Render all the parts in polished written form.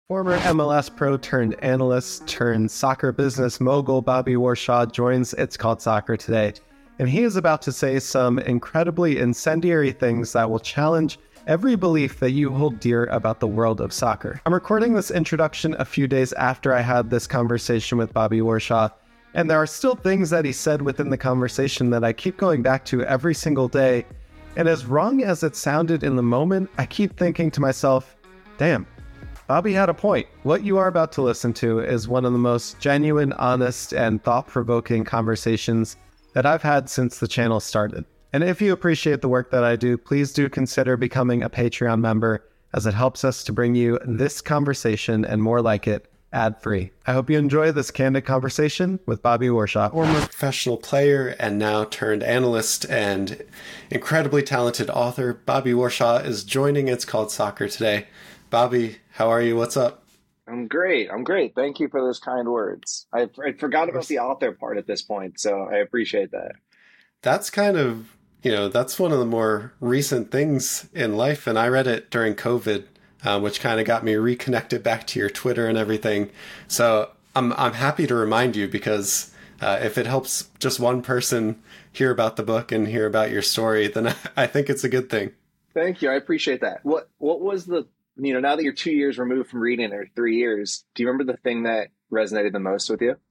Former MLS pro turned analyst turned soccer business mogul Bobby Warshaw joins It's Called Soccer today, and he is about to say some incredibly incendiary things that will challenge every belief that you hold dear about the world of soccer. I'm recording this introduction a few days after I had this conversation with Bobby Warshaw, and there are still things that he said within the conversation that I keep going back to every single day, and as wrong as it sounded in the moment, I keep thinking to myself, damn, Bobby had a point. What you are about to listen to is one of the most genuine, honest, and thought-provoking conversations that I've had since the channel started. And if you appreciate the work that I do, please do consider becoming a Patreon member, as it helps us to bring you this conversation and more like it ad-free. I hope you enjoy this candid conversation with Bobby Warshaw. Former professional player and now turned analyst and incredibly talented author, Bobby Warshaw is joining It's Called Soccer today. Bobby, how are you? What's up? I'm great. Thank you for those kind words. I forgot about the author part at this point, so I appreciate that. That's kind of, that's one of the more recent things in life. And I read it during COVID, which kind of got me reconnected back to your Twitter and everything. So I'm happy to remind you because if it helps just one person hear about the book and hear about your story, then I think it's a good thing. Thank you. I appreciate that. What was the, now that you're 2 years removed from reading, or 3 years, do you remember the thing that resonated the most with you?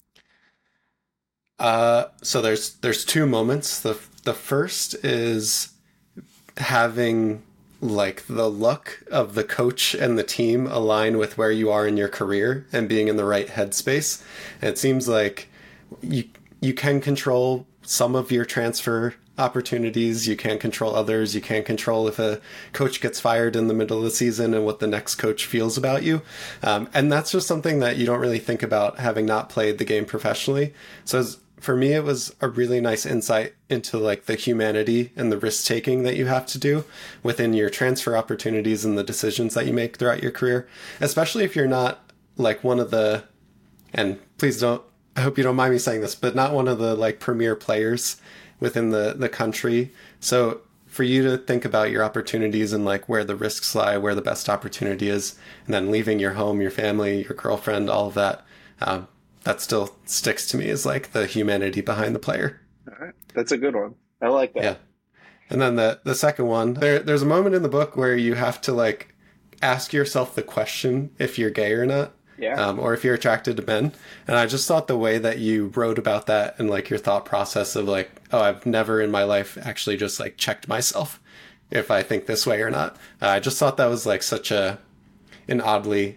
So there's two moments. The first is having like the luck of the coach and the team align with where you are in your career and being in the right headspace. And it seems like you can control some of your transfer opportunities. You can't control others. You can't control if a coach gets fired in the middle of the season and what the next coach feels about you. And that's just something that you don't really think about having not played the game professionally. So for me, it was a really nice insight into like the humanity and the risk taking that you have to do within your transfer opportunities and the decisions that you make throughout your career, especially if you're not like one of the, and please don't, I hope you don't mind me saying this, but not one of the like premier players within the country. So for you to think about your opportunities and like where the risks lie, where the best opportunity is, and then leaving your home, your family, your girlfriend, all of that, that still sticks to me as like the humanity behind the player. All right. That's a good one. I like that. Yeah. And then the second one, there's a moment in the book where you have to like ask yourself the question if you're gay or not. Yeah. Or if you're attracted to men. And I just thought the way that you wrote about that and like your thought process of like, oh, I've never in my life actually just like checked myself if I think this way or not. I just thought that was like such an oddly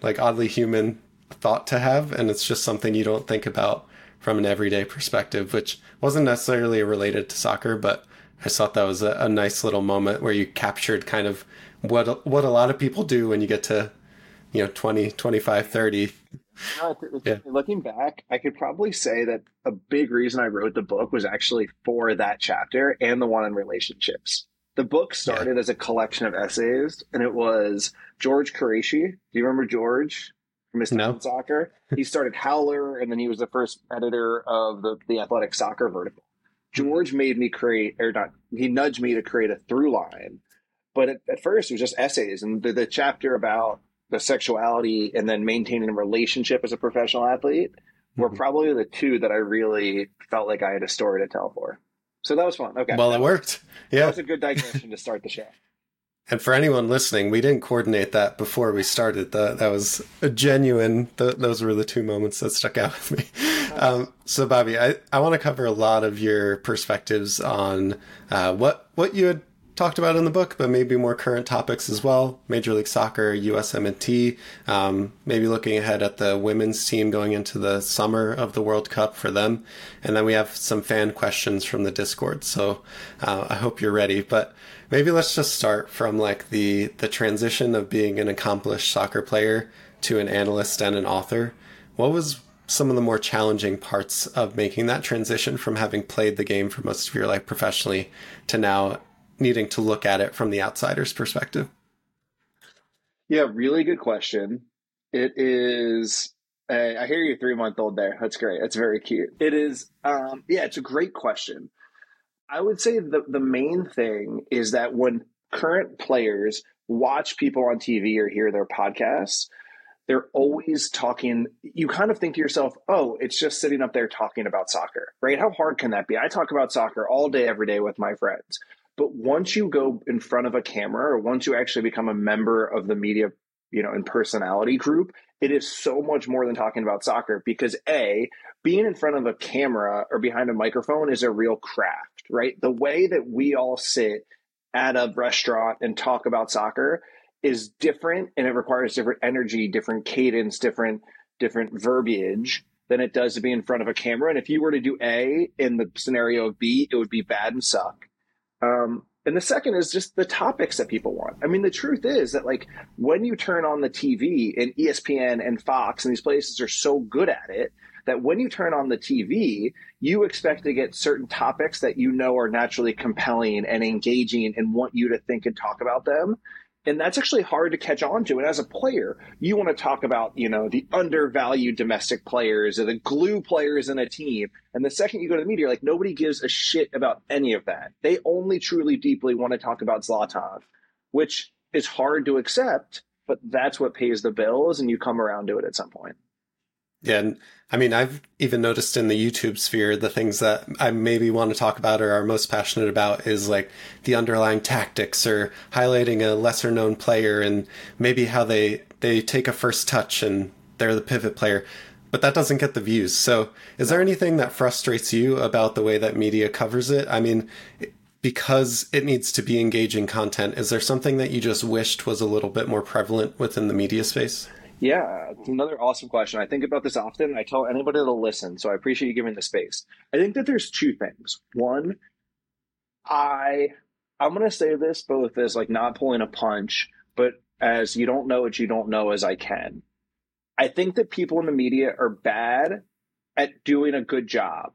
human thought to have. And it's just something you don't think about from an everyday perspective, which wasn't necessarily related to soccer, but I just thought that was a nice little moment where you captured kind of what a lot of people do when you get to 20, 25, 30. Yeah. Looking back, I could probably say that a big reason I wrote the book was actually for that chapter and the one on relationships. The book started as a collection of essays, and it was George Qureshi. Do you remember George from Mr. No. Soccer? He started Howler, and then he was the first editor of the Athletic Soccer vertical. George made me he nudged me to create a through line. But at first, it was just essays, and the chapter about the sexuality and then maintaining a relationship as a professional athlete were probably the two that I really felt like I had a story to tell for. So that was fun. Okay. Well, it worked. Yeah. That was a good digression to start the show. And for anyone listening, we didn't coordinate that before we started. That was a genuine, those were the two moments that stuck out with me. So Bobby, I want to cover a lot of your perspectives on what you had talked about in the book, but maybe more current topics as well. Major League Soccer, USMNT, maybe looking ahead at the women's team going into the summer of the World Cup for them. And then we have some fan questions from the Discord. So I hope you're ready. But maybe let's just start from like the transition of being an accomplished soccer player to an analyst and an author. What was some of the more challenging parts of making that transition from having played the game for most of your life professionally to now needing to look at it from the outsider's perspective? Yeah, really good question. It is, I hear your 3-month-old there. That's great. That's very cute. It is, it's a great question. I would say the main thing is that when current players watch people on TV or hear their podcasts, they're always talking. You kind of think to yourself, oh, it's just sitting up there talking about soccer, right? How hard can that be? I talk about soccer all day, every day with my friends. But once you go in front of a camera, or once you actually become a member of the media, and personality group, it is so much more than talking about soccer, because being in front of a camera or behind a microphone is a real craft, right? The way that we all sit at a restaurant and talk about soccer is different, and it requires different energy, different cadence, different verbiage than it does to be in front of a camera. And if you were to do A in the scenario of B, it would be bad and suck. And the second is just the topics that people want. I mean, the truth is that, like, when you turn on the TV, and ESPN and Fox and these places are so good at it, that when you turn on the TV, you expect to get certain topics that are naturally compelling and engaging and want you to think and talk about them. And that's actually hard to catch on to. And as a player, you want to talk about, the undervalued domestic players or the glue players in a team. And the second you go to the media, like, nobody gives a shit about any of that. They only truly deeply want to talk about Zlatan, which is hard to accept, but that's what pays the bills, and you come around to it at some point. Yeah, and I mean, I've even noticed in the YouTube sphere, the things that I maybe want to talk about or are most passionate about is like the underlying tactics, or highlighting a lesser known player and maybe how they take a first touch and they're the pivot player. But that doesn't get the views. So is there anything that frustrates you about the way that media covers it? I mean, because it needs to be engaging content, is there something that you just wished was a little bit more prevalent within the media space? Yeah, it's another awesome question. I think about this often. I tell anybody that'll listen, so I appreciate you giving the space. I think that there's two things. One, I'm going to say this both as, like, not pulling a punch, but as you don't know what you don't know as I can. I think that people in the media are bad at doing a good job.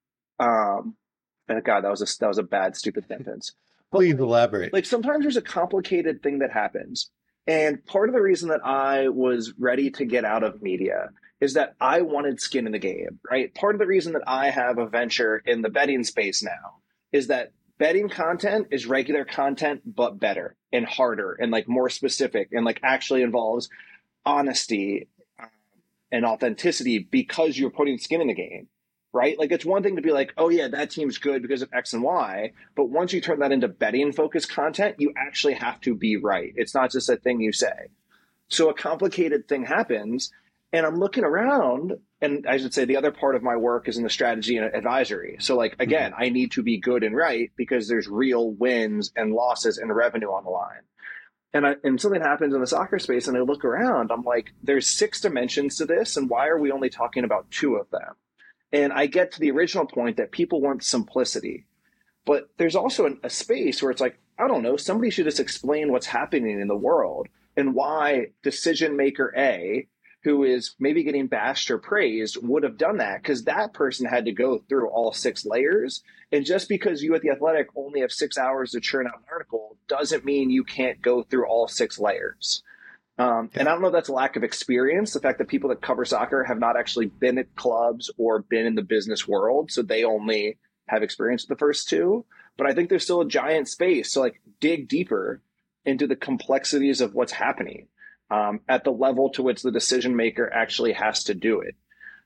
And God, that was a bad, stupid sentence. Please elaborate. Like, sometimes there's a complicated thing that happens. And part of the reason that I was ready to get out of media is that I wanted skin in the game, right? Part of the reason that I have a venture in the betting space now is that betting content is regular content, but better and harder and, like, more specific, and, like, actually involves honesty and authenticity because you're putting skin in the game. Right? Like, it's one thing to be like, oh yeah, that team's good because of X and Y. But once you turn that into betting focused content, you actually have to be right. It's not just a thing you say. So a complicated thing happens, and I'm looking around, and I should say the other part of my work is in the strategy and advisory. So, like, again, I need to be good and right because there's real wins and losses and revenue on the line. And something happens in the soccer space, and I look around, I'm like, there's 6 dimensions to this, and why are we only talking about 2 of them? And I get to the original point that people want simplicity. But there's also a space where it's like, I don't know, somebody should just explain what's happening in the world and why decision maker A, who is maybe getting bashed or praised, would have done that, because that person had to go through all 6 layers. And just because you at The Athletic only have 6 hours to churn out an article doesn't mean you can't go through all 6 layers. And I don't know if that's a lack of experience, the fact that people that cover soccer have not actually been at clubs or been in the business world, so they only have experience with the first 2. But I think there's still a giant space to, like, dig deeper into the complexities of what's happening at the level to which the decision maker actually has to do it.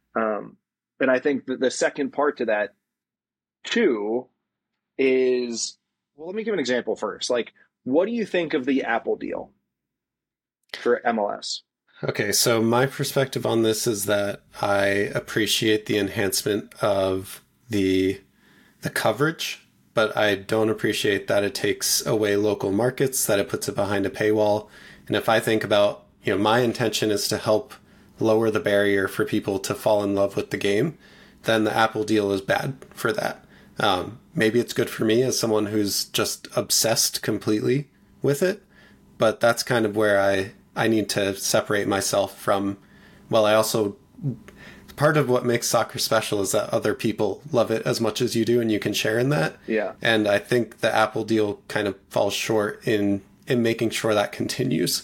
And I think that the second part to that too is, well, let me give an example first. Like, what do you think of the Apple deal for MLS? Okay, so my perspective on this is that I appreciate the enhancement of the coverage, but I don't appreciate that it takes away local markets, that it puts it behind a paywall. And if I think about, my intention is to help lower the barrier for people to fall in love with the game, then the Apple deal is bad for that. Maybe it's good for me as someone who's just obsessed completely with it, but that's kind of where I need to separate myself from, well, I also, part of what makes soccer special is that other people love it as much as you do, and you can share in that. Yeah. And I think the Apple deal kind of falls short in making sure that continues.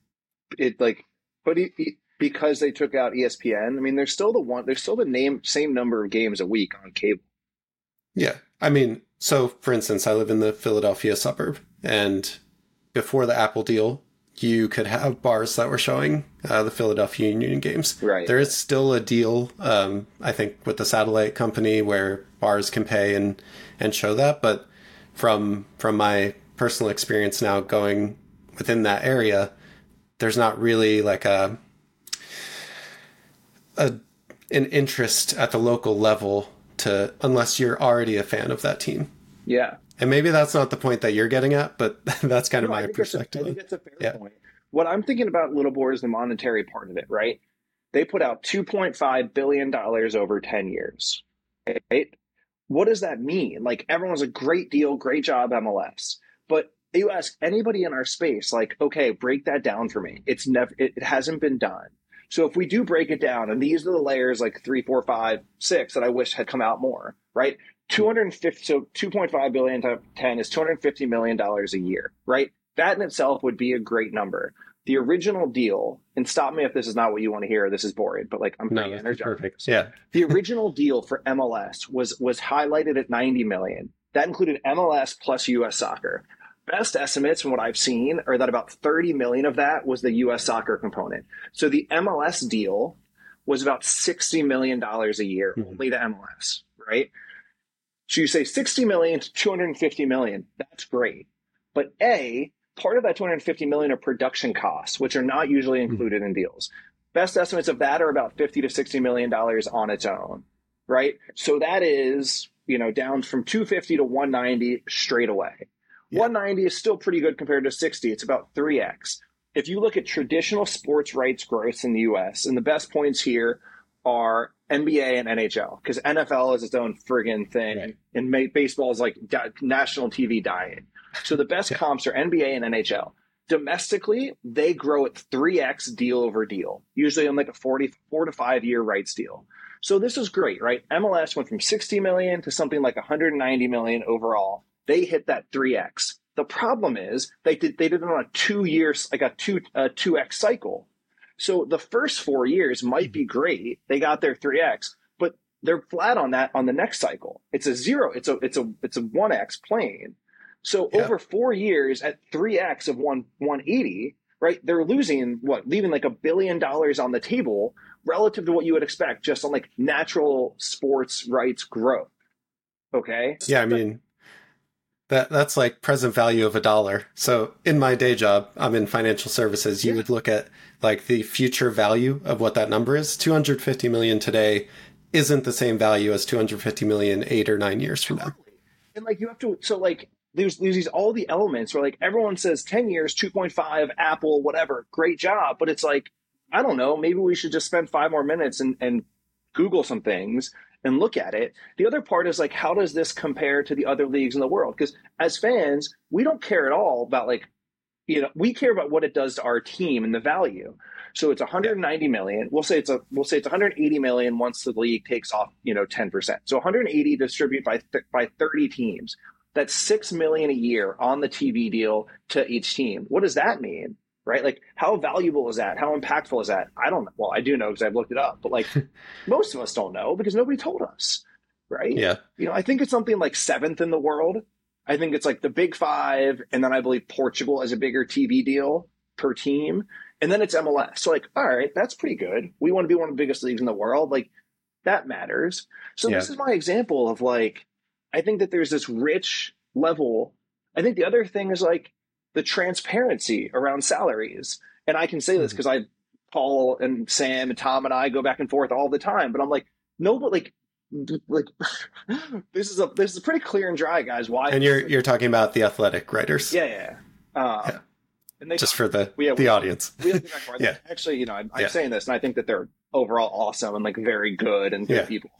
Because they took out ESPN, I mean, there's still the same number of games a week on cable. Yeah. I mean, so for instance, I live in the Philadelphia suburb, and before the Apple deal, you could have bars that were showing the Philadelphia Union games. Right. There is still a deal, I think, with the satellite company where bars can pay and show that. But from my personal experience now going within that area, there's not really like an interest at the local level unless you're already a fan of that team. Yeah. And maybe that's not the point that you're getting at, but that's kind of my perspective. I think that's a fair point. What I'm thinking about Little Boar is the monetary part of it, right? They put out $2.5 billion over 10 years, right? What does that mean? Like, everyone's a great deal, great job, MLS. But you ask anybody in our space, like, okay, break that down for me. It hasn't been done. So if we do break it down, and these are the layers like 3, 4, 5, 6 that I wish had come out more, right? 250, so 2.5 billion times 10 is $250 million a year, right? That in itself would be a great number. The original deal, and stop me if this is not what you want to hear, this is boring, but like I'm pretty energized. Perfect. Yeah. The original deal for MLS was highlighted at 90 million. That included MLS plus US soccer. Best estimates from what I've seen are that about 30 million of that was the US soccer component. So the MLS deal was about $60 million a year, only to MLS, right? So you say 60 million to 250 million. That's great. But part of that 250 million are production costs, which are not usually included in deals. Best estimates of that are about 50 to 60 million dollars on its own, right? So that is, down from 250 to 190 straight away. Yeah. 190 is still pretty good compared to 60. It's about 3x. If you look at traditional sports rights gross in the US, and the best points here are NBA and NHL, because NFL is its own friggin' thing, right. And baseball is like national TV diet. So the best comps are NBA and NHL. Domestically, they grow at 3x deal over deal, usually on like a 4 to 5 year rights deal. So this is great, right? MLS went from 60 million to something like 190 million overall. They hit that 3x. The problem is they did it on a 2 years, like a 2x cycle. So the first 4 years might be great. They got their 3x, but they're flat on that on the next cycle. It's a 0. It's a 1x plane. So over 4 years at 3x of 180, right? They're leaving like $1 billion on the table relative to what you would expect just on like natural sports rights growth. Okay. Yeah. I mean, that's like present value of $1. So in my day job, I'm in financial services. You would look at like the future value of what that number is. 250 million today isn't the same value as 250 million 8 or 9 years from now. And like you have to, so like there's these all the elements where like everyone says 10 years, 2.5, Apple, whatever, great job. But it's like, I don't know, maybe we should just spend 5 more minutes and Google some things and look at it. The other part is like, how does this compare to the other leagues in the world? Because as fans, we don't care at all about like, we care about what it does to our team and the value. So it's 190 million. We'll say it's 180 million once the league takes off, 10%. So 180 distributed by 30 teams. That's 6 million a year on the TV deal to each team. What does that mean? Right? Like, how valuable is that? How impactful is that? I don't know. Well, I do know because I've looked it up, but like most of us don't know because nobody told us. Right? Yeah. I think it's something like 7th in the world. I think it's like the Big 5. And then I believe Portugal has a bigger TV deal per team. And then it's MLS. So like, all right, that's pretty good. We want to be one of the biggest leagues in the world. Like, that matters. So This is my example of like, I think that there's this rich level. I think the other thing is like the transparency around salaries. And I can say this because Paul and Sam and Tom and I go back and forth all the time, but I'm like, no, but like this is pretty clear and dry, guys. Why? And you're talking about the Athletic writers. Yeah. And just for the audience. Actually, I'm saying this and I think that they're overall awesome and like very good and good people.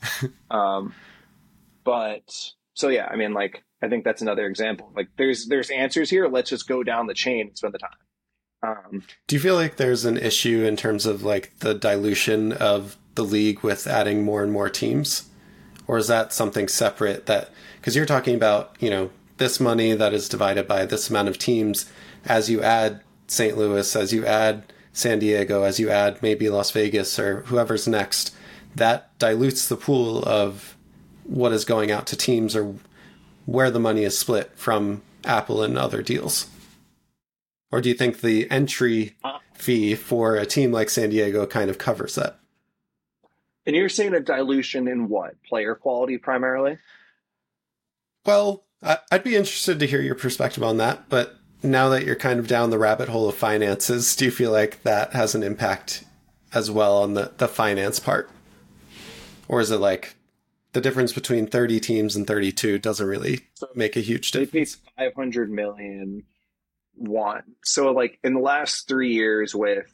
But so I mean, like, I think that's another example. Like, there's answers here. Let's just go down the chain and spend the time. Do you feel like there's an issue in terms of like the dilution of the league with adding more and more teams, or is that something separate? That because you're talking about this money that is divided by this amount of teams. As you add St. Louis, as you add San Diego, as you add maybe Las Vegas or whoever's next, that dilutes the pool of what is going out to teams or where the money is split from Apple and other deals. Or do you think the entry fee for a team like San Diego kind of covers that? And you're saying a dilution in what? Player quality primarily? Well, I'd be interested to hear your perspective on that, but now that you're kind of down the rabbit hole of finances, do you feel like that has an impact as well on the finance part? Or is it like the difference between 30 teams and 32 doesn't really make a huge difference? They paid $500 million one. So like in the last 3 years with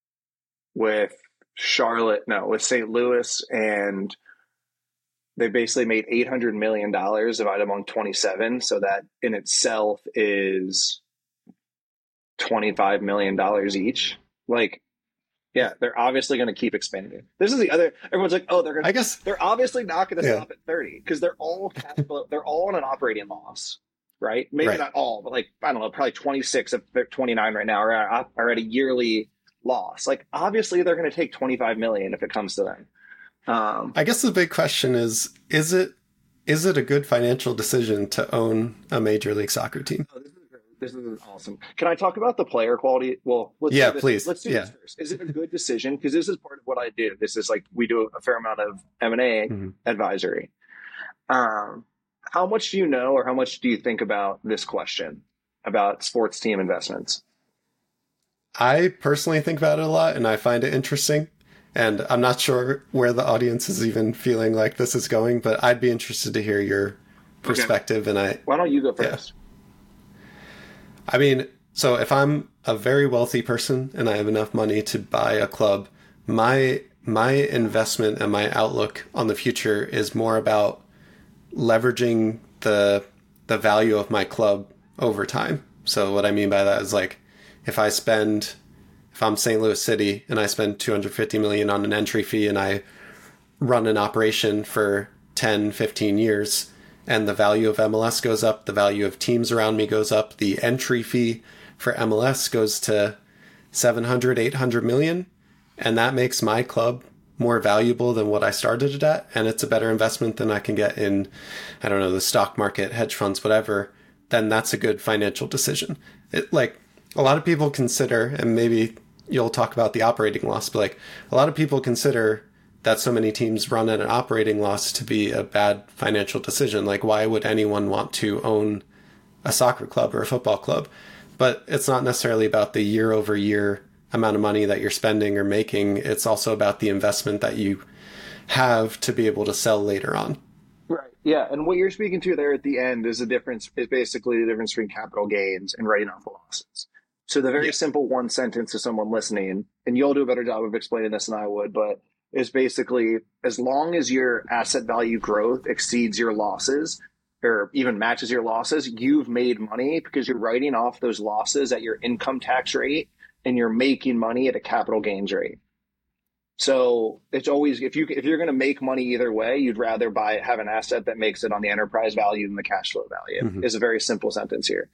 St. Louis, and they basically made $800 million divided among 27. So that in itself is $25 million each. Like, yeah, they're obviously going to keep expanding. This is the other. Everyone's like, oh, they're obviously not going to stop at 30 because they're all cash flow. They're all on an operating loss, right? Maybe not all, but like I don't know, probably 26 of their 29 right now are at a yearly loss. Like, obviously, they're going to take $25 million if it comes to them. I guess the big question is it a good financial decision to own a Major League Soccer team? Oh, this is awesome. Can I talk about the player quality? Well, please. Let's do this first. Is it a good decision? Because this is part of what I do. This is like we do a fair amount of M&A advisory. How much do you know, or how much do you think about this question about sports team investments? I personally think about it a lot, and I find it interesting. And I'm not sure where the audience is even feeling like this is going, but I'd be interested to hear your perspective. Okay. And why don't you go first? Yeah. I mean, so if I'm a very wealthy person and I have enough money to buy a club, my investment and my outlook on the future is more about leveraging the value of my club over time. So what I mean by that is like if I'm St. Louis City and I spend $250 million on an entry fee and I run an operation for 10, 15 years, and the value of MLS goes up, the value of teams around me goes up, the entry fee for MLS goes to 700, 800 million, and that makes my club more valuable than what I started it at, and it's a better investment than I can get in, I don't know, the stock market, hedge funds, whatever, then that's a good financial decision. Like, a lot of people consider, and maybe you'll talk about the operating loss, but like, a lot of people consider that so many teams run at an operating loss to be a bad financial decision. Like, why would anyone want to own a soccer club or a football club? But it's not necessarily about the year over year amount of money that you're spending or making. It's also about the investment that you have to be able to sell later on. Right. Yeah. And what you're speaking to there at the end is basically the difference between capital gains and writing off losses. So the very simple one sentence to someone listening, and you'll do a better job of explaining this than I would, but is basically as long as your asset value growth exceeds your losses or even matches your losses, you've made money because you're writing off those losses at your income tax rate and you're making money at a capital gains rate. So it's always, if you're going to make money either way, you'd rather have an asset that makes it on the enterprise value than the cash flow value is a very simple sentence here.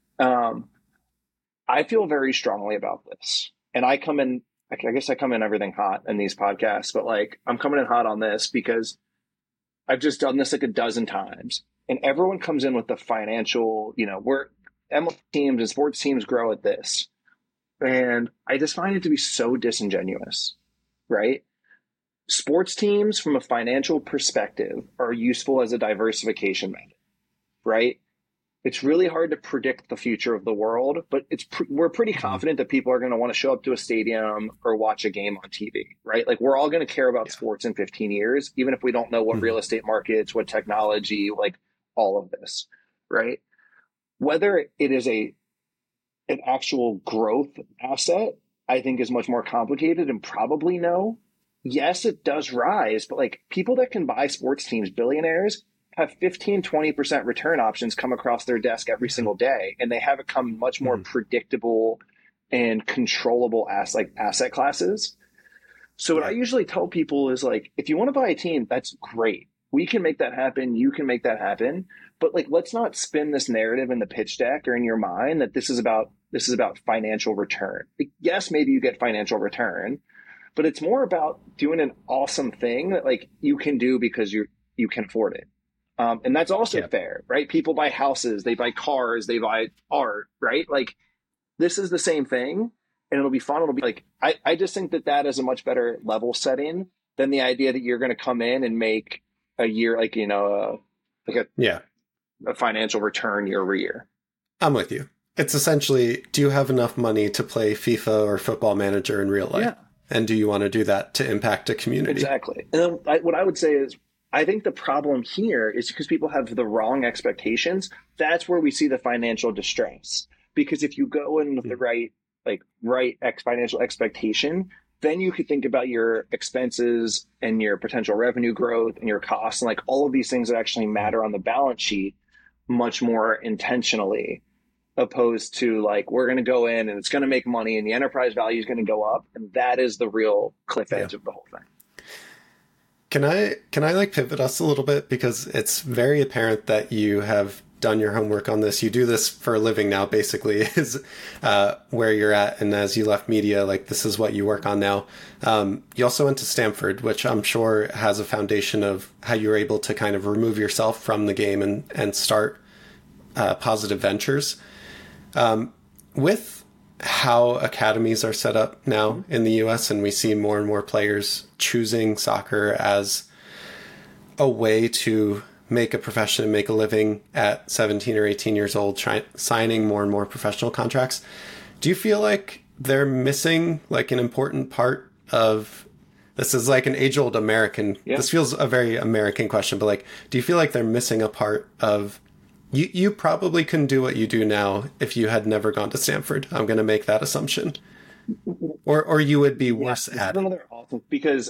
I feel very strongly about this, and I guess I come in everything hot in these podcasts, but like I'm coming in hot on this because I've just done this like a dozen times, and everyone comes in with the financial, we're MLS teams and sports teams grow at this. And I just find it to be so disingenuous, right? Sports teams from a financial perspective are useful as a diversification method, right? It's really hard to predict the future of the world, but we're pretty confident that people are going to want to show up to a stadium or watch a game on TV, right? Like we're all going to care about sports in 15 years, even if we don't know what real estate markets, what technology, like all of this, right? Whether it is an actual growth asset, I think is much more complicated and probably no. Yes, it does rise, but like people that can buy sports teams, billionaires, have 15, 20% return options come across their desk every single day. And they have become much more predictable and controllable asset classes. So what I usually tell people is like, if you want to buy a team, that's great. We can make that happen. You can make that happen. But like, let's not spin this narrative in the pitch deck or in your mind that this is about financial return. Yes, maybe you get financial return, but it's more about doing an awesome thing that like you can do because you can afford it. And that's also fair, right? People buy houses, they buy cars, they buy art, right? Like this is the same thing and it'll be fun. It'll be like, I just think that is a much better level setting than the idea that you're going to come in and make a year, like, you know, a financial return year over year. I'm with you. It's essentially, do you have enough money to play FIFA or Football Manager in real life? Yeah. And do you want to do that to impact a community? Exactly. And then what I would say is, I think the problem here is because people have the wrong expectations. That's where we see the financial distress. Because if you go in with the right financial expectation, then you could think about your expenses and your potential revenue growth and your costs and like all of these things that actually matter on the balance sheet much more intentionally, opposed to like, we're going to go in and it's going to make money and the enterprise value is going to go up. And that is the real cliff edge of the whole thing. Can I like pivot us a little bit? Because it's very apparent that you have done your homework on this. You do this for a living now, basically, is where you're at. And as you left media, like this is what you work on now. You also went to Stanford, which I'm sure has a foundation of how you were able to kind of remove yourself from the game and start positive ventures. With how academies are set up now in the US, and we see more and more players choosing soccer as a way to make a profession and make a living at 17 or 18 years old, signing more and more professional contracts. Do you feel like they're missing like an important part of this? Is like an age-old American. Yeah. This feels a very American question, but like, do you feel like they're missing a part of you probably couldn't do what you do now if you had never gone to Stanford. I'm going to make that assumption. Or you would be worse at it. Awesome, because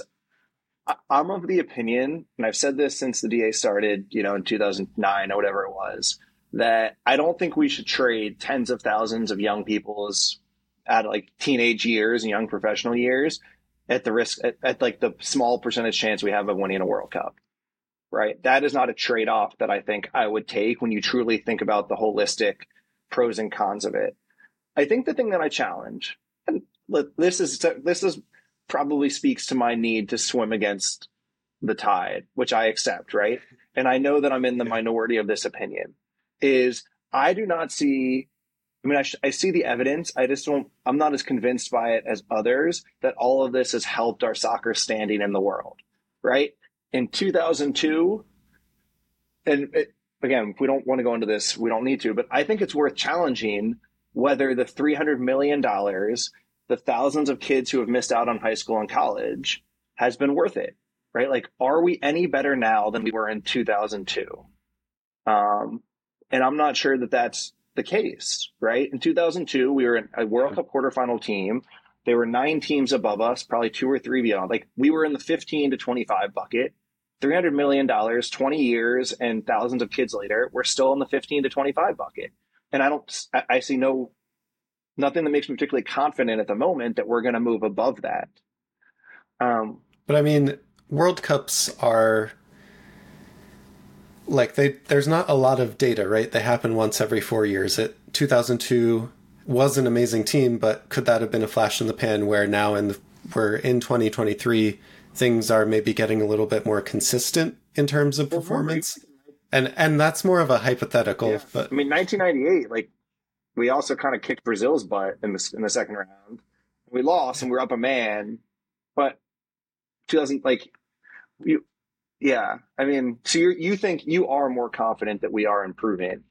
I'm of the opinion, and I've said this since the DA started, you know, in 2009 or whatever it was, that I don't think we should trade tens of thousands of young people's at like teenage years and young professional years at the risk at like the small percentage chance we have of winning a World Cup. Right. That is not a trade-off that I think I would take when you truly think about the holistic pros and cons of it. I think the thing that I challenge, and this is probably speaks to my need to swim against the tide, which I accept. Right. And I know that I'm in the minority of this opinion, is I do not see, I mean, I see the evidence. I'm not as convinced by it as others that all of this has helped our soccer standing in the world. Right. In 2002, and again, if we don't want to go into this, we don't need to, but I think it's worth challenging whether the $300 million, the thousands of kids who have missed out on high school and college, has been worth it, right? Like, are we any better now than we were in 2002? And I'm not sure that that's the case, right? In 2002, we were in a World Cup quarterfinal team. There were 9 teams above us, probably 2 or 3 beyond. Like, we were in the 15 to 25 bucket. $300 million, 20 years, and thousands of kids later, we're still in the 15 to 25 bucket. And I see nothing that makes me particularly confident at the moment that we're going to move above that. But I mean, World Cups are like, there's not a lot of data, right? They happen once every 4 years. 2002 was an amazing team, but could that have been a flash in the pan where now we're in 2023, things are maybe getting a little bit more consistent in terms of performance? And that's more of a hypothetical. Yeah. But I mean, 1998, like, we also kind of kicked Brazil's butt in the second round. We lost and we were up a man, but 2000, like, yeah. I mean, so you think you are more confident that we are improving?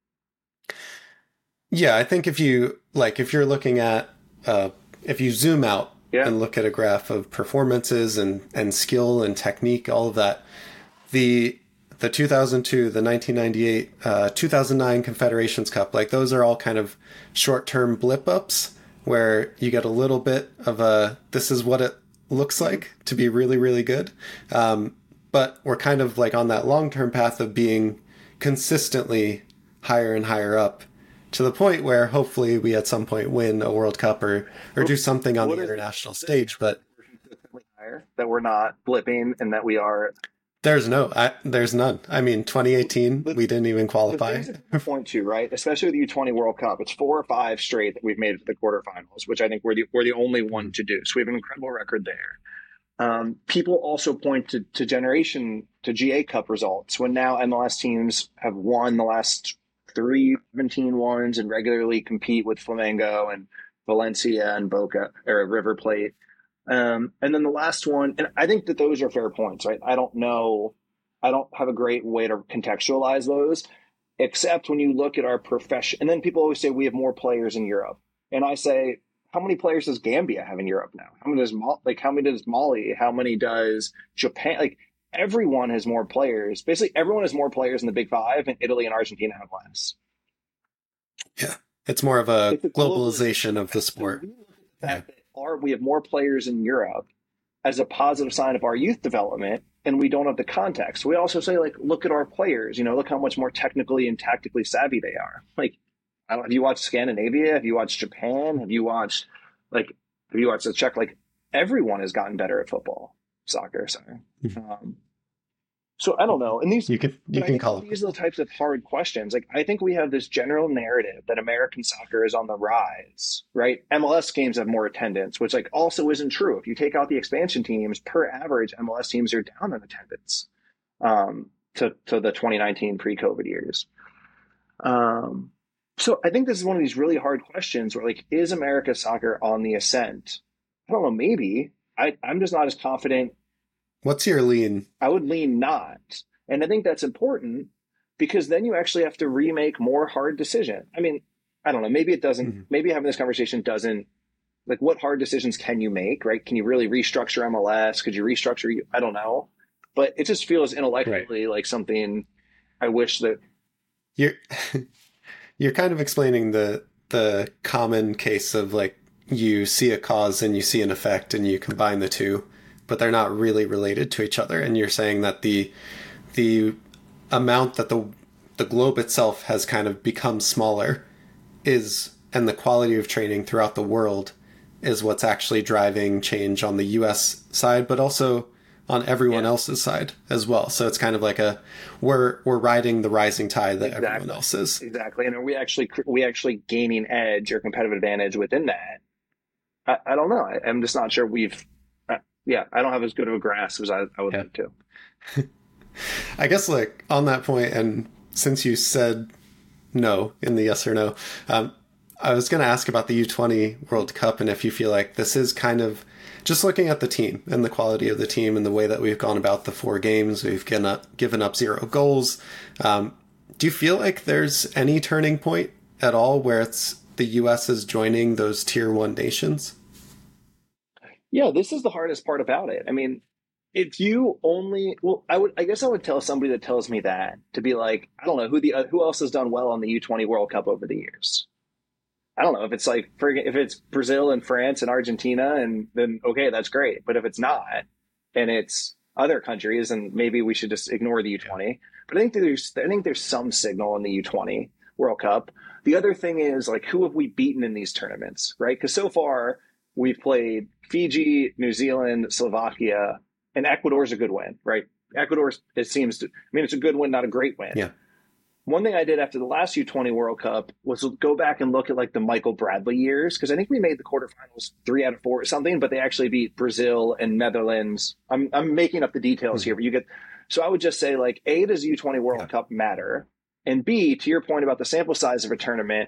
Yeah, I think if you're looking at, if you zoom out and look at a graph of performances and skill and technique, all of that, the 2002, the 1998, 2009 Confederations Cup, like those are all kind of short-term blip ups where you get a little bit of this is what it looks like to be really, really good. But we're kind of like on that long-term path of being consistently higher and higher up, to the point where hopefully we at some point win a World Cup or do something on the international stage. But that we're not blipping and that we are. There's none. I mean, 2018, we didn't even qualify. Point two, right? Especially with the U20 World Cup, it's 4 or 5 straight that we've made it to the quarterfinals, which I think we're the only one to do. So we have an incredible record there. People also point to GA Cup results when now MLS teams have won the last three 17-1s and regularly compete with Flamengo and Valencia and Boca or River Plate. And then the last one, and I think that those are fair points, right? I don't know. I don't have a great way to contextualize those, except when you look at our profession. And then people always say we have more players in Europe. And I say, how many players does Gambia have in Europe now? How many does Mali? How many does Japan? Like everyone has more players. Basically, everyone has more players in the Big Five, and Italy and Argentina have less. Yeah, it's more of a globalization of the sport. We have more players in Europe as a positive sign of our youth development, and we don't have the context. We also say, like, look at our players. Look how much more technically and tactically savvy they are. Like, have you watched Scandinavia? Have you watched Japan? Have you watched the Czech? Like, everyone has gotten better at soccer. Sorry. So I don't know. And these you can call it. These are the types of hard questions. Like, I think we have this general narrative that American soccer is on the rise, right? MLS games have more attendance, which like also isn't true. If you take out the expansion teams, per average, MLS teams are down in attendance to the 2019 pre-COVID years. So I think this is one of these really hard questions where, like, is America's soccer on the ascent? I don't know. Maybe. I'm just not as confident. What's your lean? I would lean not. And I think that's important because then you actually have to remake more hard decisions. I mean, I don't know. Maybe it doesn't. Mm-hmm. Maybe having this conversation doesn't. Like, what hard decisions can you make, right? Can you really restructure MLS? Could you restructure? I don't know. But it just feels intellectually like something I wish that. You're kind of explaining the common case of, like, you see a cause and you see an effect and you combine the two, but they're not really related to each other. And you're saying that the amount that the globe itself has kind of become smaller and the quality of training throughout the world is what's actually driving change on the US side, but also on everyone else's side as well. So it's kind of like we're riding the rising tide that everyone else is. Exactly. And are we actually gaining edge or competitive advantage within that? I don't know. I'm just not sure I don't have as good of a grasp as I would like to. I guess, like, on that point, and since you said no in the yes or no, I was going to ask about the U20 World Cup and if you feel like this is kind of just looking at the team and the quality of the team and the way that we've gone about the 4 games, we've given up 0 goals. Do you feel like there's any turning point at all where it's the U.S. is joining those tier 1 nations? Yeah, this is the hardest part about it. I mean, if you only, I guess I would tell somebody that tells me that to be like, I don't know who else has done well on the U20 World Cup over the years. I don't know if it's like, if it's Brazil and France and Argentina, and then okay, that's great. But if it's not, and it's other countries, and maybe we should just ignore the U20. But I think there's some signal in the U20 World Cup. The other thing is, like, who have we beaten in these tournaments, right? Because so far we've played Fiji, New Zealand, Slovakia, and Ecuador's a good win, right? Ecuador, it's a good win, not a great win. Yeah. One thing I did after the last U20 World Cup was go back and look at, like, the Michael Bradley years, because I think we made the quarterfinals 3 out of 4 or something, but they actually beat Brazil and Netherlands. I'm making up the details here, but so I would just say, like, A, does U20 World Cup matter? And B, to your point about the sample size of a tournament,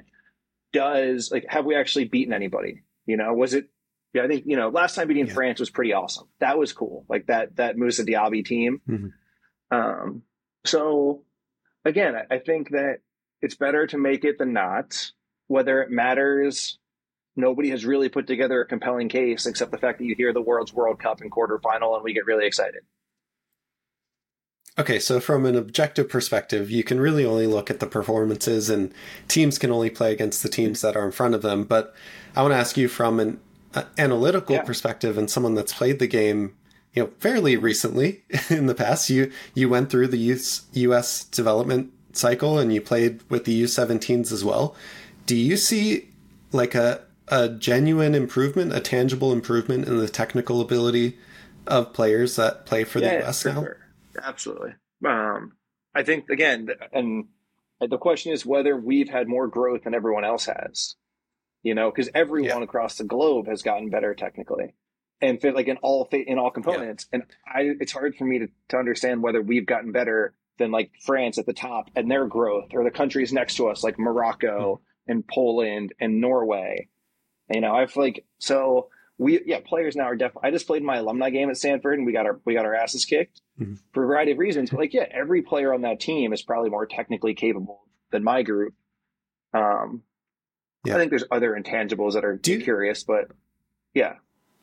have we actually beaten anybody? Was it? Yeah, I think, last time beating France was pretty awesome. That was cool. Like that Moussa Diaby team. Mm-hmm. So again, I think that it's better to make it than not. Whether it matters, nobody has really put together a compelling case except the fact that you hear the World's World Cup in quarterfinal and we get really excited. Okay, so from an objective perspective, you can really only look at the performances, and teams can only play against the teams that are in front of them. But I want to ask you from an analytical perspective and someone that's played the game, fairly recently in the past. You went through the U.S. development cycle and you played with the U17s as well. Do you see, like, a genuine improvement, a tangible improvement in the technical ability of players that play for the U.S. now? Sure. Absolutely. I think, again, and the question is whether we've had more growth than everyone else has, because everyone across the globe has gotten better technically and in all components. And it's hard for me to understand whether we've gotten better than like France at the top and their growth, or the countries next to us like Morocco and Poland and Norway. I feel like, so players now are definitely. I just played my alumni game at Stanford, and we got our asses kicked for a variety of reasons. But every player on that team is probably more technically capable than my group. I think there's other intangibles that are curious, but yeah.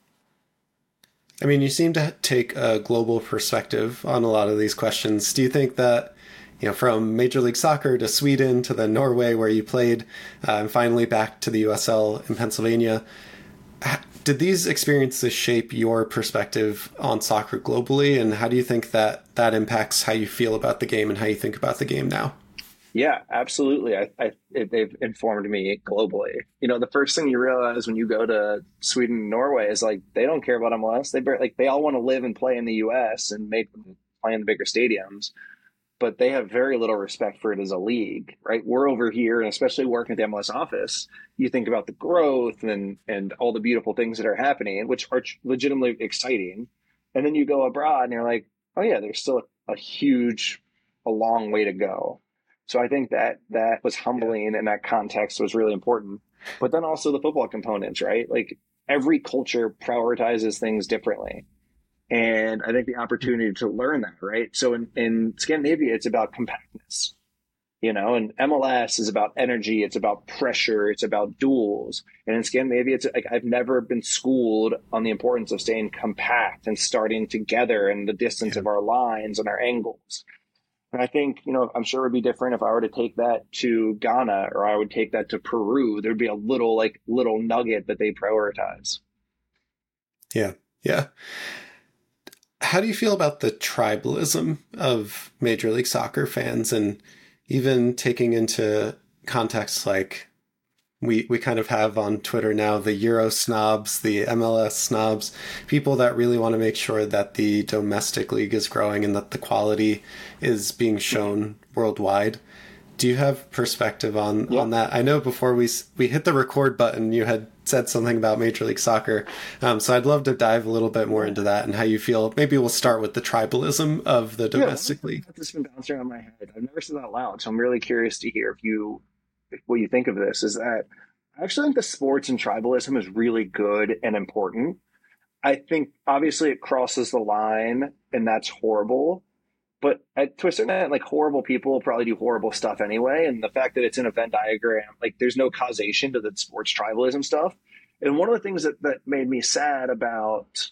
I mean, you seem to take a global perspective on a lot of these questions. Do you think that, from Major League Soccer to Sweden to then Norway, where you played, and finally back to the USL in Pennsylvania, did these experiences shape your perspective on soccer globally? And how do you think that impacts how you feel about the game and how you think about the game now? Yeah, absolutely. They've informed me globally. The first thing you realize when you go to Sweden and Norway is like, they don't care about MLS. They all want to live and play in the US and play in the bigger stadiums, but they have very little respect for it as a league, right? We're over here, and especially working at the MLS office, you think about the growth and all the beautiful things that are happening, which are legitimately exciting. And then you go abroad and you're like, oh yeah, there's still a long way to go. So I think that was humbling, and that context was really important. But then also the football components, right? Like, every culture prioritizes things differently. And I think the opportunity to learn that, right? So in Scandinavia, it's about compactness, and MLS is about energy. It's about pressure. It's about duels. And in Scandinavia, it's like, I've never been schooled on the importance of staying compact and starting together and the distance of our lines and our angles. And I think, I'm sure it would be different if I were to take that to Ghana, or I would take that to Peru. There'd be a little nugget that they prioritize. Yeah. Yeah. How do you feel about the tribalism of Major League Soccer fans, and even taking into context, like we kind of have on Twitter now, the Euro snobs, the MLS snobs, people that really want to make sure that the domestic league is growing and that the quality is being shown worldwide? Do you have perspective on that? I know before we hit the record button, you had said something about Major League Soccer. So I'd love to dive a little bit more into that and how you feel. Maybe we'll start with the tribalism of the domestic league. This has been bouncing around my head. I've never said that out loud, so I'm really curious to hear what you think of this. Is that I actually think the sports and tribalism is really good and important. I think obviously it crosses the line, and that's horrible. But to a certain extent, like, horrible people probably do horrible stuff anyway. And the fact that it's in a Venn diagram, like, there's no causation to the sports tribalism stuff. And one of the things that made me sad about,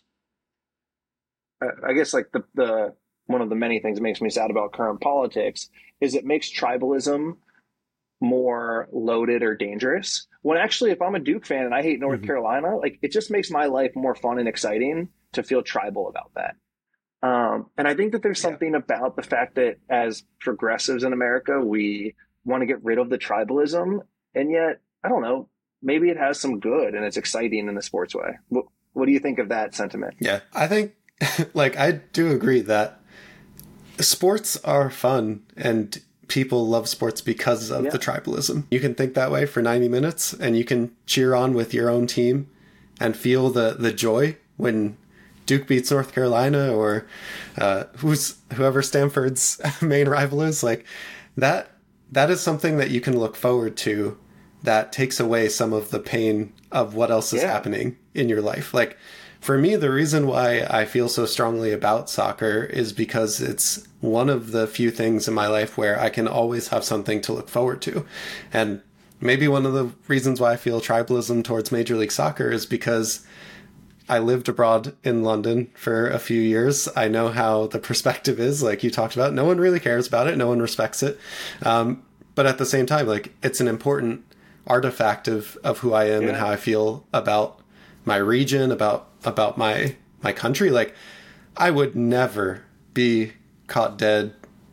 I guess, like, the one of the many things that makes me sad about current politics is it makes tribalism more loaded or dangerous. When actually, if I'm a Duke fan and I hate North Carolina, like, it just makes my life more fun and exciting to feel tribal about that. And I think that there's something about the fact that as progressives in America, we want to get rid of the tribalism. And yet, I don't know, maybe it has some good and it's exciting in the sports way. What do you think of that sentiment? Yeah, I think, I do agree that sports are fun and people love sports because of the tribalism. You can think that way for 90 minutes and you can cheer on with your own team and feel the joy when Duke beats North Carolina, or whoever Stanford's main rival is. Like, that is something that you can look forward to, that takes away some of the pain of what else is happening in your life. Like, for me, the reason why I feel so strongly about soccer is because it's one of the few things in my life where I can always have something to look forward to. And maybe one of the reasons why I feel tribalism towards Major League Soccer is because I lived abroad in London for a few years. I know how the perspective is, like you talked about. No one really cares about it. No one respects it. But at the same time, like, it's an important artifact of who I am and how I feel about my region, about my country. Like, I would never be caught dead,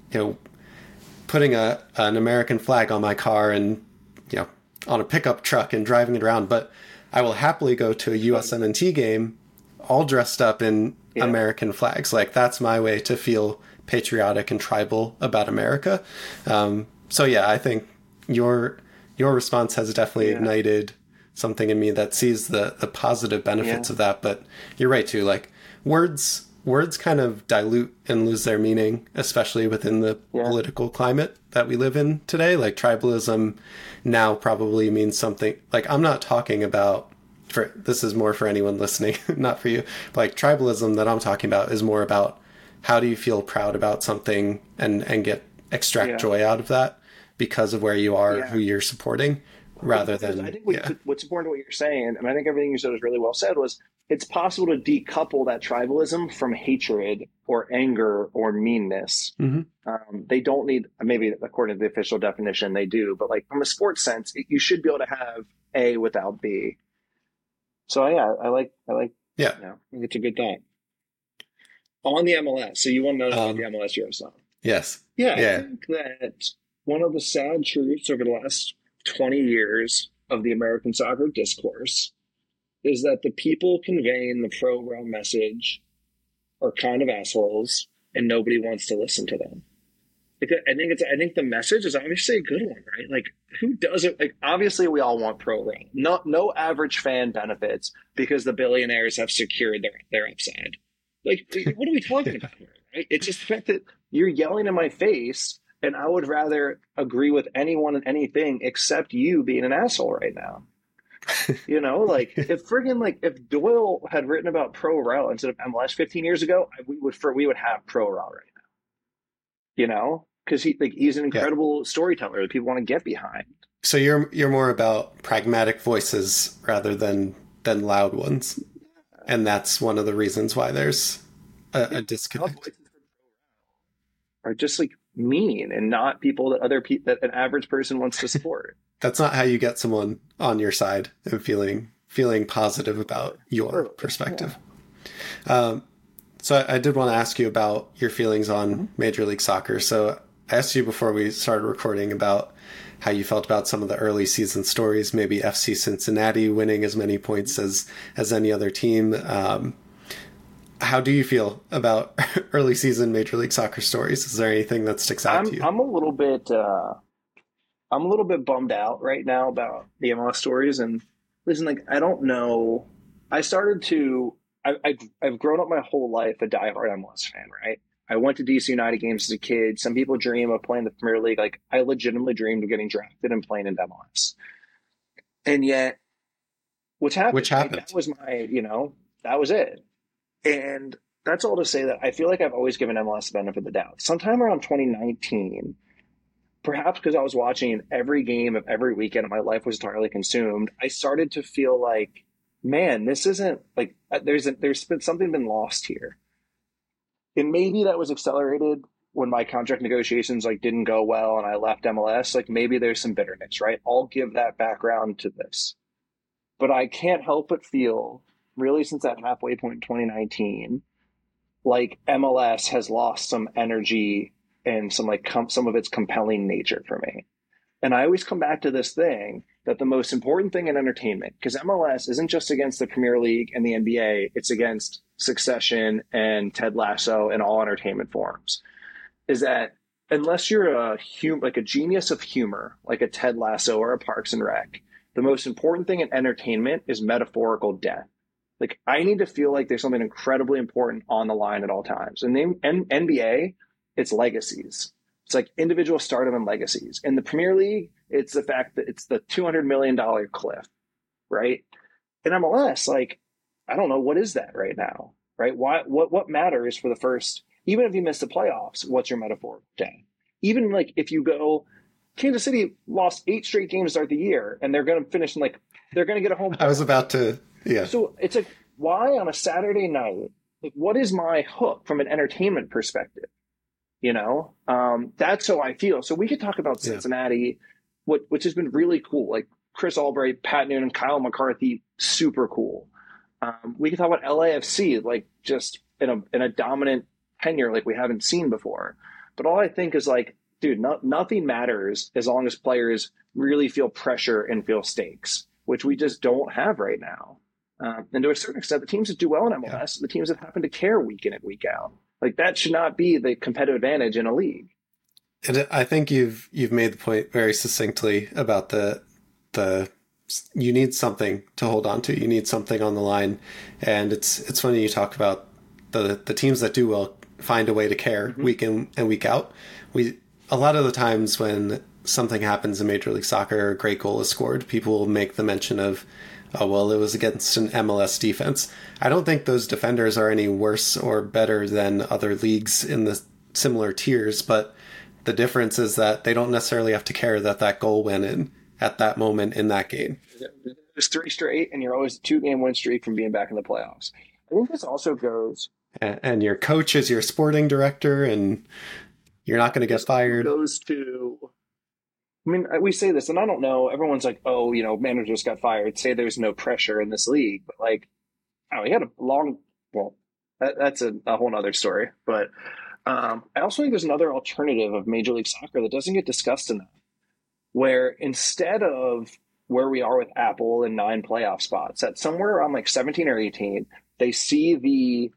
putting an American flag on my car and, on a pickup truck and driving it around. But I will happily go to a USMNT game all dressed up in American flags. Like, that's my way to feel patriotic and tribal about America. So yeah, I think your response has definitely ignited something in me that sees the positive benefits of that. But you're right too. Like, words words kind of dilute and lose their meaning, especially within the political climate that we live in today. Like tribalism now probably means something like, I'm not talking about, this is more for anyone listening, not for you, but like tribalism that I'm talking about is more about how do you feel proud about something and extract joy out of that because of where you are, who you're supporting, rather than... I think what's important to what you're saying, and I think everything you said was really well said, was it's possible to decouple that tribalism from hatred or anger or meanness. They don't need, maybe according to the official definition, they do, but like from a sports sense, you should be able to have A without B. So yeah, I like, I think it's a good thing. On the MLS, so you want to know about the MLS Euro stuff? Yes. Yeah, I think that one of the sad truths over the last 20 years of the American soccer discourse is that the people conveying the pro-Rel message are kind of assholes and nobody wants to listen to them. I think the message is obviously a good one, right? Like, who doesn't? Like, obviously we all want pro-Rel. No average fan benefits because the billionaires have secured their upside. Like, what are we talking about here, right? It's just the fact that you're yelling in my face, and I would rather agree with anyone and anything except you being an asshole right now. You know, like if Doyle had written about pro-Rel instead of MLS 15 years ago, we would have pro-Rel right now. You know, because he's an incredible storyteller that people want to get behind. So you're more about pragmatic voices rather than loud ones. And that's one of the reasons why there's a disconnect. Are just like mean and not people that an average person wants to support. That's not how you get someone on your side and feeling positive about your perspective. So I did want to ask you about your feelings on Major League Soccer. So I asked you before we started recording about how you felt about some of the early season stories, maybe FC Cincinnati winning as many points as any other team. How do you feel about early season Major League Soccer stories? Is there anything that sticks out to you? I'm a little bit bummed out right now about the MLS stories. And listen, like, I don't know. I've grown up my whole life a diehard MLS fan, right? I went to DC United games as a kid. Some people dream of playing the Premier League. Like, I legitimately dreamed of getting drafted and playing in MLS. And yet, which happened? That was that was it. And that's all to say that I feel like I've always given MLS the benefit of the doubt. Sometime around 2019, perhaps because I was watching every game of every weekend and my life was entirely consumed, I started to feel like, man, this isn't like there's been something been lost here. And maybe that was accelerated when my contract negotiations didn't go well and I left MLS. Like, maybe there's some bitterness, right? I'll give that background to this. But I can't help but feel, really since that halfway point in 2019, like MLS has lost some energy and some of its compelling nature for me. And I always come back to this thing that the most important thing in entertainment, because MLS isn't just against the Premier League and the NBA, it's against Succession and Ted Lasso and all entertainment forms, is that unless you're a genius of humor, like a Ted Lasso or a Parks and Rec, the most important thing in entertainment is metaphorical death. Like, I need to feel like there's something incredibly important on the line at all times. And the NBA, it's legacies. It's like individual stardom and legacies. In the Premier League, it's the fact that it's the $200 million cliff, right? In MLS, I don't know, what is that right now, right? What matters for the first, even if you miss the playoffs, what's your metaphorical day? Even if you go, Kansas City lost 8 straight games to start the year, and they're going to finish they're going to get a home. I was about to, yeah. So it's why on a Saturday night, what is my hook from an entertainment perspective? That's how I feel. So we could talk about Cincinnati, which has been really cool. Like Chris Albright, Pat Noonan, Kyle McCarthy, super cool. We could talk about LAFC, just in a dominant tenure like we haven't seen before. But all I think is dude, nothing matters as long as players really feel pressure and feel stakes, which we just don't have right now. And to a certain extent, the teams that do well in MLS, the teams that happen to care week in and week out. That should not be the competitive advantage in a league. And I think you've made the point very succinctly about the you need something to hold on to. You need something on the line. And it's funny you talk about the teams that do well find a way to care week in and week out. A lot of the times when something happens in Major League Soccer, a great goal is scored, people will make the mention of, oh, well, it was against an MLS defense. I don't think those defenders are any worse or better than other leagues in the similar tiers, but the difference is that they don't necessarily have to care that that goal went in at that moment in that game. There's 3 straight, and you're always a 2-game win streak from being back in the playoffs. I think this also goes... And your coach is your sporting director, and you're not going to get fired. Goes to... I mean, we say this, and I don't know. Everyone's like, oh, managers got fired. Say there's no pressure in this league. But, like, he had a long... Well, that's a whole other story. But I also think there's another alternative of Major League Soccer that doesn't get discussed enough, where instead of where we are with Apple in 9 playoff spots, at somewhere around like 17 or 18, they see the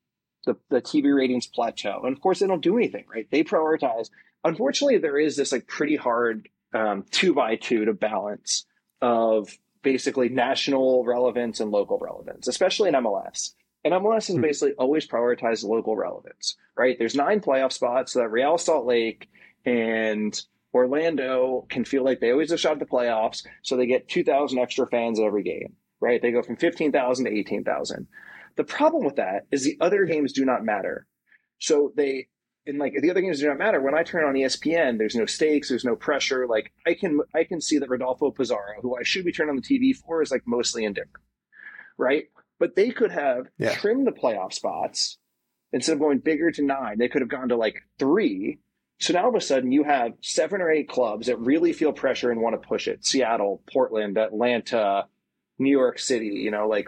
TV ratings plateau. And, of course, they don't do anything, right? They prioritize. Unfortunately, there is this, like, pretty hard 2x2 to balance of basically national relevance and local relevance, especially in MLS. And MLS has basically always prioritized local relevance, right? There's 9 playoff spots so that Real Salt Lake and Orlando can feel like they always have a shot at the playoffs, so they get 2,000 extra fans at every game, right? They go from 15,000 to 18,000. The problem with that is the other games do not matter. So the other games do not matter. When I turn on ESPN, there's no stakes, there's no pressure. Like I can see that Rodolfo Pizarro, who I should be turning on the TV for, is like mostly indifferent, right? But they could have trimmed the playoff spots instead of going bigger to 9. They could have gone to like 3. So now all of a sudden you have 7 or 8 clubs that really feel pressure and want to push it. Seattle, Portland, Atlanta, New York City,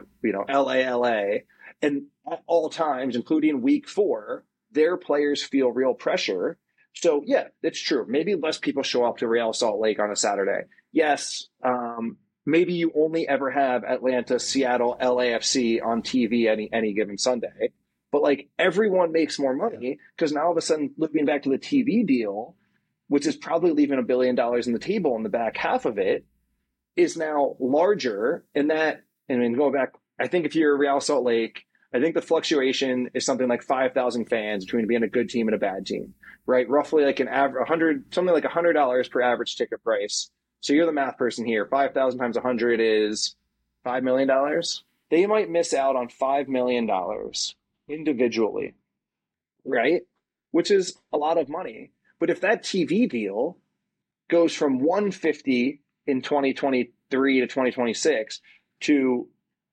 LA. And at all times, including week 4, their players feel real pressure. So yeah, it's true. Maybe less people show up to Real Salt Lake on a Saturday. Yes. Maybe you only ever have Atlanta, Seattle, LAFC on TV any given Sunday. But like everyone makes more money because now all of a sudden, looking back to the TV deal, which is probably leaving $1 billion on the table in the back half of it, is now larger. And going back, I think if you're Real Salt Lake, I think the fluctuation is something like 5,000 fans between being a good team and a bad team, right? Roughly like an average, something like $100 per average ticket price. So you're the math person here. 5,000 times 100 is $5 million. They might miss out on $5 million individually, right? Which is a lot of money. But if that TV deal goes from 150 in 2023 to 2026 to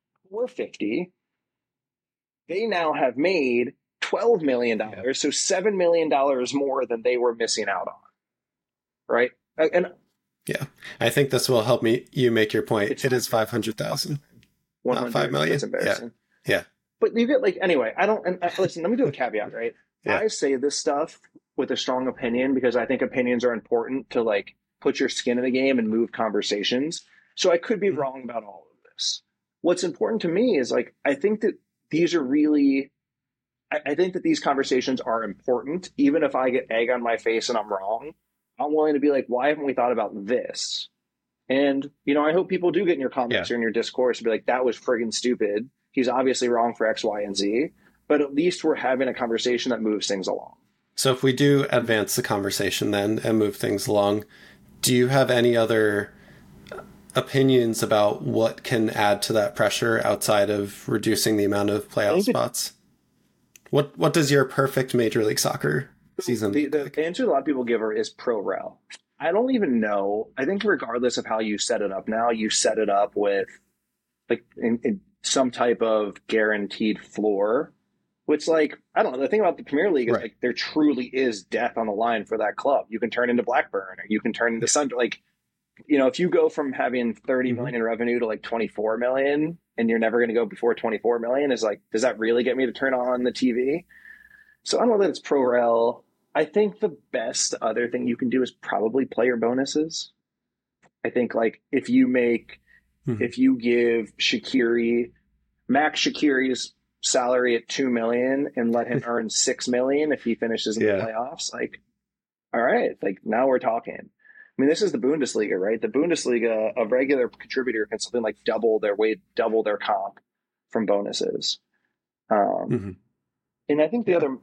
450, they now have made $12 million. So $7 million more than they were missing out on, right? And yeah, I think this will help you make your point. It is 500,000, not 5 million. That's embarrassing. Yeah. But you get anyway, listen, let me do a caveat, right? Yeah. I say this stuff with a strong opinion because I think opinions are important to put your skin in the game and move conversations. So I could be wrong about all of this. What's important to me is I think that these are really, I think that these conversations are important. Even if I get egg on my face and I'm wrong, I'm willing to be why haven't we thought about this? And, I hope people do get in your comments or in your discourse and be that was friggin' stupid. He's obviously wrong for X, Y, and Z. But at least we're having a conversation that moves things along. So if we do advance the conversation then and move things along, do you have any other opinions about what can add to that pressure outside of reducing the amount of playoff spots? What does your perfect Major League Soccer season look like? The answer a lot of people give her is pro rel. I don't even know. I think regardless of how you set it up now, you set it up with in some type of guaranteed floor, which I don't know. The thing about the Premier League is there truly is death on the line for that club. You can turn into Blackburn or you can turn into Sun. If you go from having 30 million in revenue to 24 million and you're never going to go before 24 million is does that really get me to turn on the TV? So I don't know that it's pro rel. I think the best other thing you can do is probably player bonuses. I think if you give Max Shaqiri's salary at $2 million and let him earn $6 million if he finishes in the playoffs, all right, now we're talking. I mean, this is the Bundesliga, right? The Bundesliga, a regular contributor can something double their comp from bonuses. And I think the other,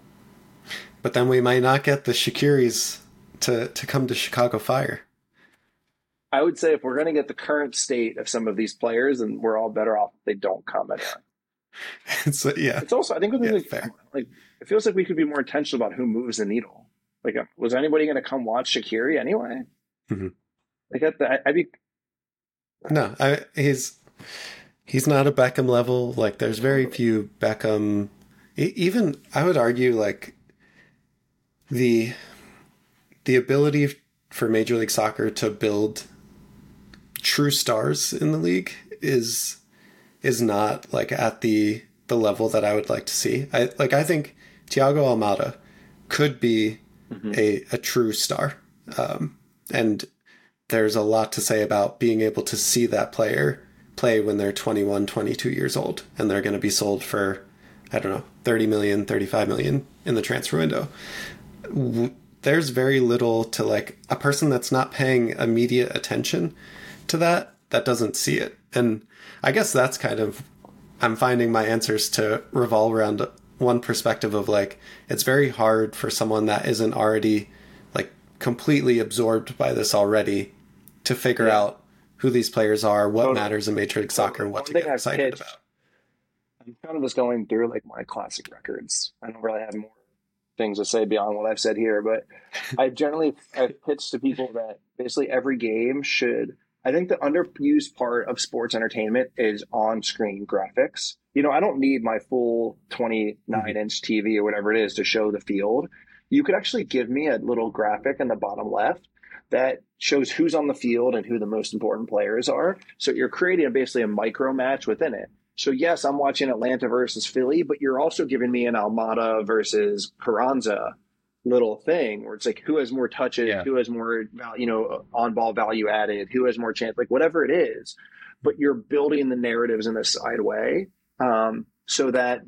But then we might not get the Shakiris to come to Chicago Fire. I would say if we're going to get the current state of some of these players, then we're all better off if they don't come anywhere. Yeah. It's also, I think, Fair. like it feels like we could be more intentional about who moves the needle. Like, was anybody going to come watch Shaqiri anyway? Mm-hmm. Like, I'd be. No, he's not a Beckham level. Like, there's very few Beckham. Even I would argue, like, the ability for Major League Soccer to build true stars in the league is not like at the level that I would like to see. I think Thiago Almada could be a true star. And there's a lot to say about being able to see that player play when they're 21, 22 years old, and they're going to be sold for, I don't know, 30 million, 35 million in the transfer window. There's very little to, like, a person that's not paying immediate attention to that doesn't see it. And I guess that's kind of, I'm finding my answers to revolve around one perspective of, like, it's very hard for someone that isn't already, like, completely absorbed by this already to figure out who these players are, what matters in Major League Soccer, and what to get excited about. I'm kind of just going through, like, my classic records. I don't really have more things to say beyond what I've said here, but I've pitched to people that basically every game should. I think the underused part of sports entertainment is on-screen graphics. You know, I don't need my full 29-inch TV or whatever it is to show the field. You could actually give me a little graphic in the bottom left that shows who's on the field and who the most important players are. So you're creating basically a micro match within it. So yes, I'm watching Atlanta versus Philly, but you're also giving me an Almada versus Carranza little thing where it's like who has more touches, who has more, on ball value added, who has more chance, like whatever it is. But you're building the narratives in a side way, so that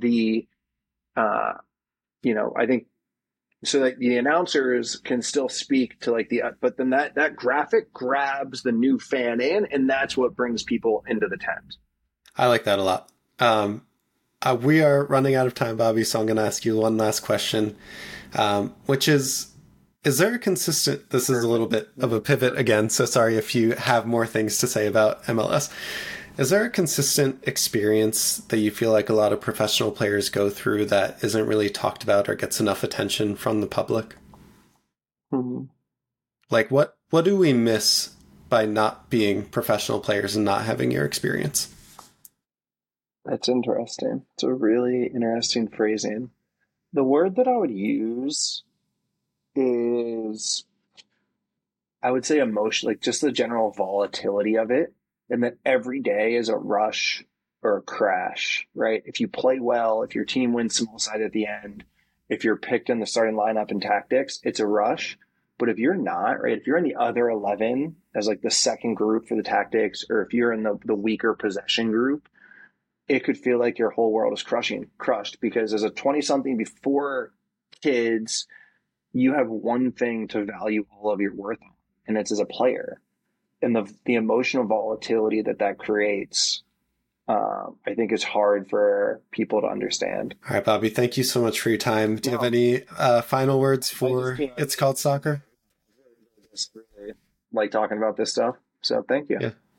I think so that the announcers can still speak to but then that graphic grabs the new fan in, and that's what brings people into the tent. I like that a lot. We are running out of time, Bobby, so I'm going to ask you one last question, which is there a consistent, this is a little bit of a pivot again, so sorry if you have more things to say about MLS. Is there a consistent experience that you feel like a lot of professional players go through that isn't really talked about or gets enough attention from the public? Mm-hmm. Like, what do we miss by not being professional players and not having your experience? That's interesting. It's a really interesting phrasing. The word that I would use is, I would say emotion, like just the general volatility of it, and that every day is a rush or a crash, right? If you play well, if your team wins small side at the end, if you're picked in the starting lineup and tactics, it's a rush. But if you're not, right, if you're in the other 11 as like the second group for the tactics, or if you're in the weaker possession group, it could feel like your whole world is crushed because as a 20-something before kids, you have one thing to value all of your worth on, and it's as a player. And the emotional volatility that creates, I think is hard for people to understand. All right, Bobby, thank you so much for your time. Do you have any final words for It's Called Soccer? I just really like talking about this stuff. So thank you. Yeah.